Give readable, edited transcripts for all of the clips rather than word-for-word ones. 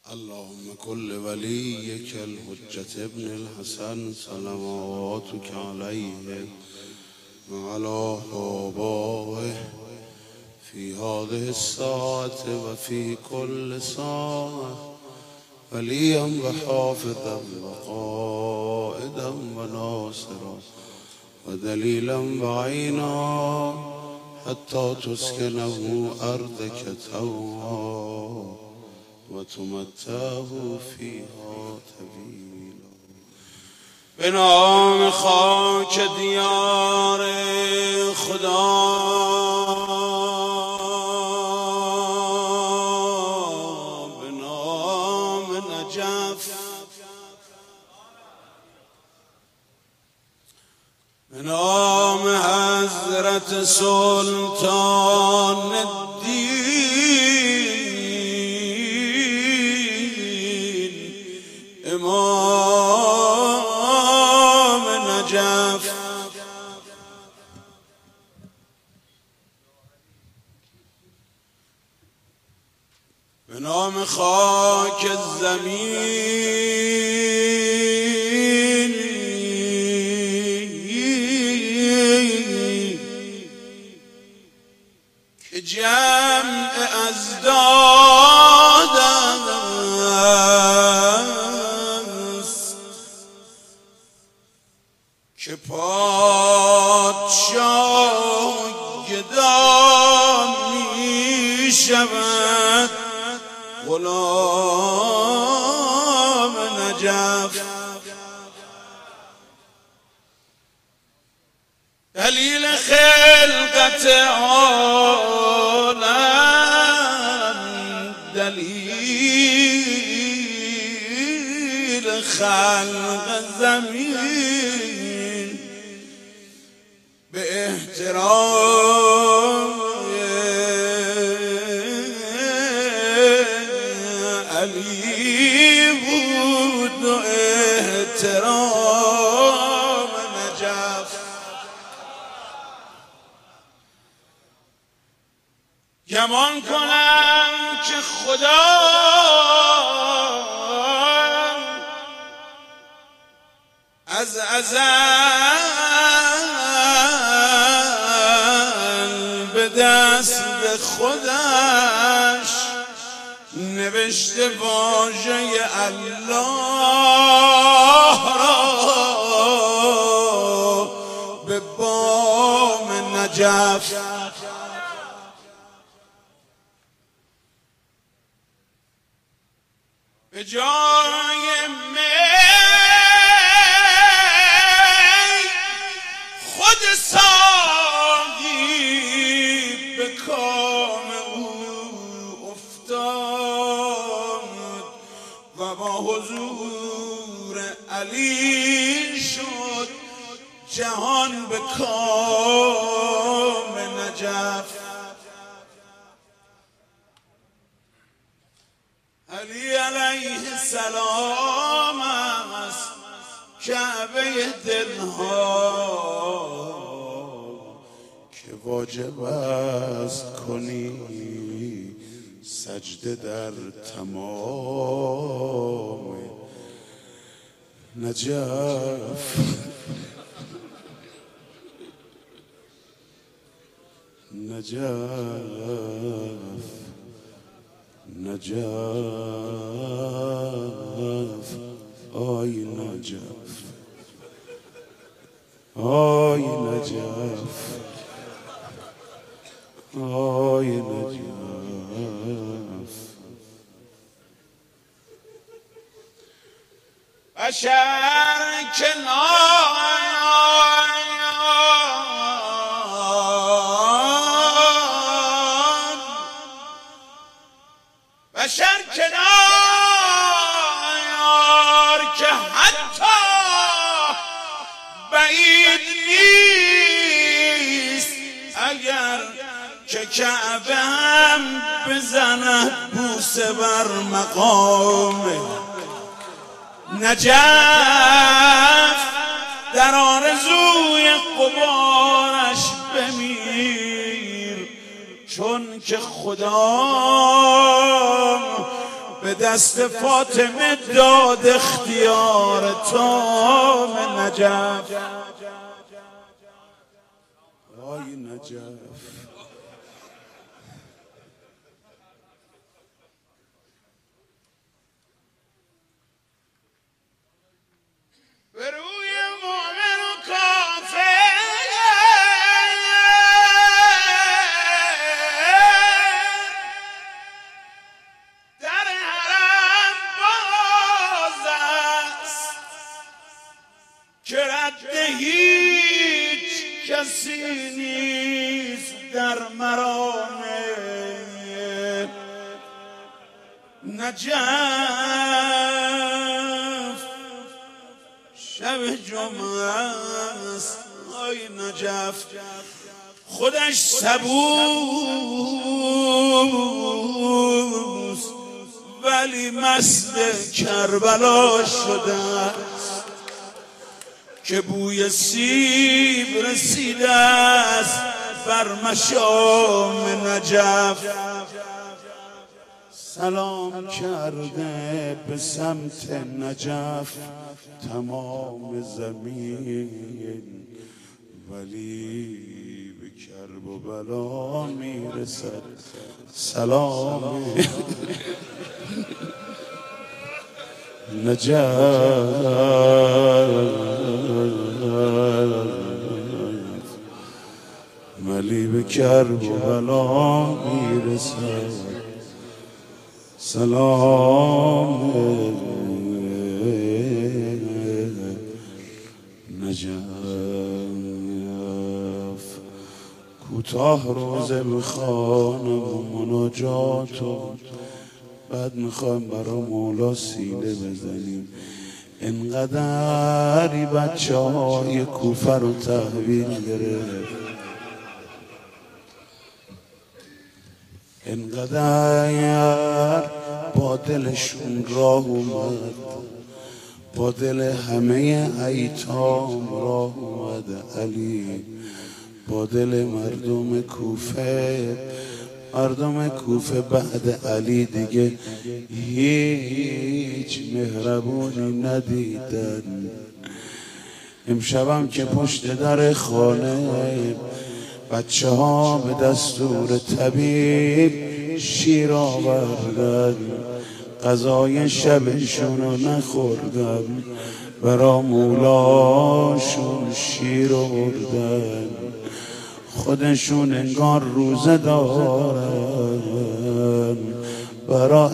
اللهم كل وليك الحجة ابن الحسن صلواتك عليه وعلى آبائه في هذه الساعة وفي كل ساعة وليا وحافظا وقائدا وناصرا ودليلا وعينا حتى تسكنه أرضك طوعا وتمتعه فيها طويلا. به نام خاک دیار خدا، به نام نجف، به نام حضرت سلطان امام نجف، به نام خاک زمین که جمع ازدادم که پادشاه گدا می شود غلام نجف. دلیل خلقت عالم، دلیل خلق زمین، به احترام علی بود و احترام نجف. گمان کنم که خدا از ازل به دست خودش نوشته واژه الله را به بام نجف. به جای می خود ساقی به کام او افتاد و با حضور علی شد جهان به کام نجف. علی علیه السلام است کعبه دلها که واجب است کنی سجده در تمام نجف. نجف نجف آی نجف، آی نجف، آی نجف. بشر کنار که حتی بعید نیست اگر که کعبه هم بزند بوسه بر مقام نجف. در آرزوی قبارش بمیر چون که خدا به دست فاطمه داد اختیار تام نجف. وای نجف به روی مومن و کافر در حرم باز است که رد هیچ کسی نیست در مرام نجف. شب جمعه است آی نجف، خودش سبوست ولی مست کربلا شده است که بوی سیب رسیده است بر مشام نجف. سلام کرده به سمت نجف تمام زمین، ولی به کرب و بلا میرسد سلام نجف. ولی به کرب و بلا میرسد سلام نجف. کوتاه روزه میخوانم و مناجات و بعد میخوایم برای مولا سینه بزنیم. انقدری بچه های کوفه رو تحویل گرفت، انقدر با دلشون راه اومد، با دل همه ایتام راه اومد علی، با دل مردم کوفه. مردم کوفه بعد علی دیگه هیچ مهربونی ندیدن. امشبم که پشت در خانه بچه ها به دستور طبیب شیر آوردن، غذای شبشون رو نخوردن، برا مولاشون شیر آوردن. خودشون انگار روزه دارن برا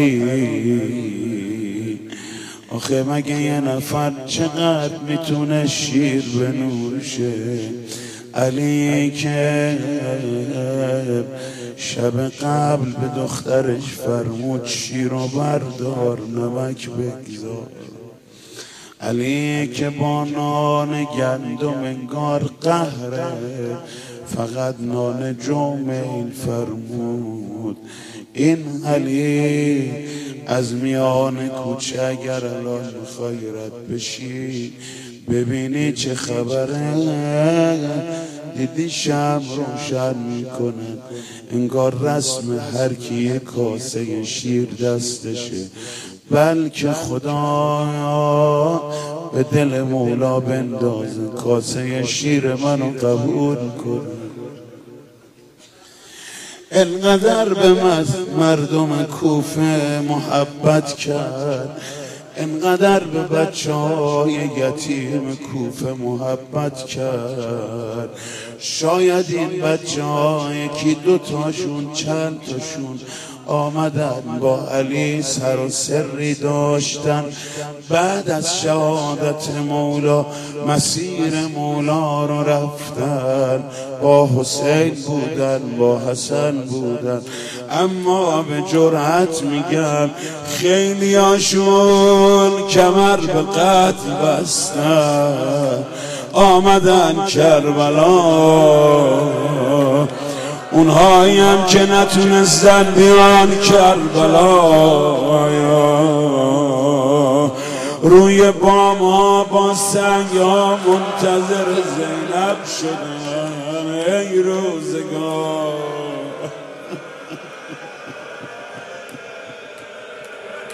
علی. آخه مگه یه نفر چقدر میتونه شیر بنوشه؟ علی که شب قبل به دخترش فرمود شیر و بردار نمک بگذار. علی که با نان گندم انگار قهره، فقط نان جومین فرمود. این علی از میان کوچه اگر الان میخوای رد بشی ببینی چه خبره، دیدی شب روشن میکنن انگار رسم هر کی کاسه شیر دستشه. بلکه خدایا به دل مولا بندازه کاسه شیر منو قبول کن. انقدر به مردم کوفه محبت کرد، انقدر به بچه های یتیم کوفه محبت کرد. شاید این بچه ها یکی دوتاشون چند تاشون آمدن با علی سر و سری داشتن. بعد از شهادت مولا مسیر مولا رو رفتن، با حسین بودن با حسن بودن، اما به جرأت میگم خیلی هاشون کمر به قتل بستن. آمدن کربلا، اونهایی هم که نتونستن بیان کربلا، روی بام ها با سنگ ها منتظر زینب شدن. ای روزگار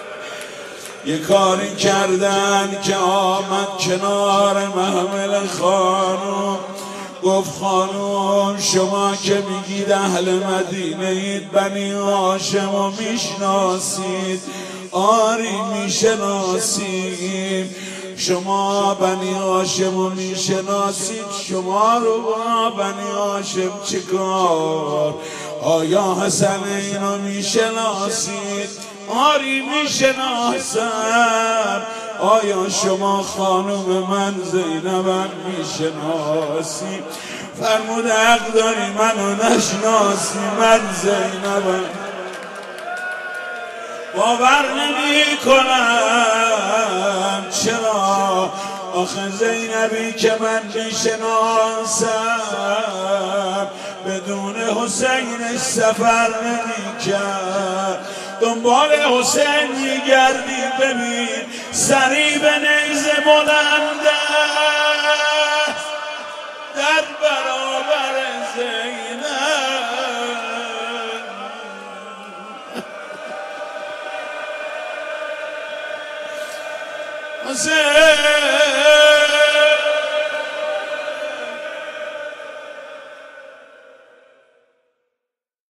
یه کاری کردن که آمد کنار محمل خانم، گفت خانم شما که میگید اهل مدینه اید، بنی هاشم رو میشناسید؟ آری میشناسیم. شما بنی هاشم رو میشناسید، شما رو با بنی هاشم چیکار؟ آیا حسنین رو میشناسید؟ آری میشناسم. آیا شما خانم من زینبم میشناسی؟ فرمود حق داری منو نشناسی، من زینبم. باور نمی کنم چرا؟ آخه زینبی که من میشناسم بدون حسینش سفر نمی کرد. دنبال حسین میگردی، ببین سری به نیزه بلنده در برابر زینب. حسین